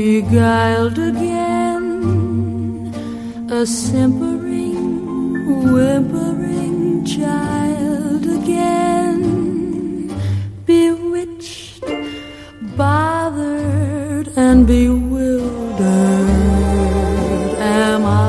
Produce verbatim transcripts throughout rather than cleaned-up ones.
beguiled again, a simpering, whimpering child again, bewitched, bothered, and bewildered am I.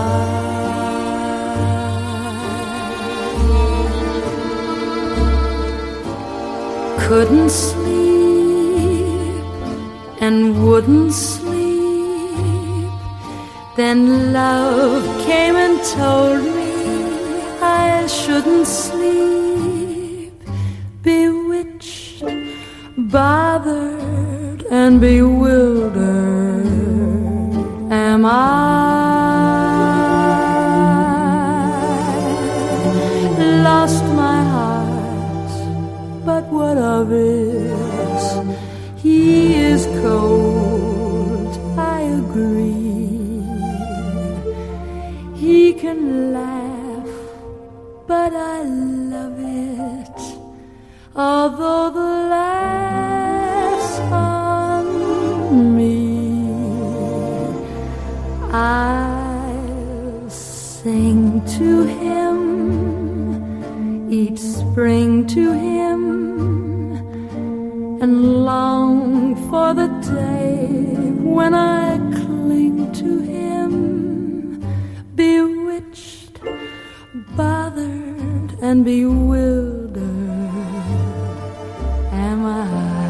Couldn't sleep and wouldn't sleep, then love came and told me I shouldn't sleep. Bewitched, bothered, and bewildered am I. Lost my heart, but what of it? He is cold, I agree. He can laugh, but I love it, although the laugh's on me. I'll sing to him, each spring to him, and long for the day when I cling to him. Bewitched, bothered, and bewildered am I.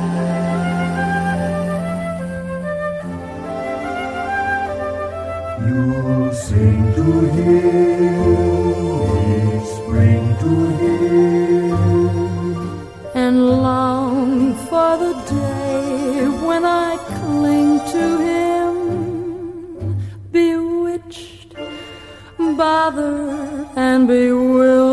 You'll sing to him, each spring to him, and long for the day when I cling to him. Bewitched, bothered, and bewildered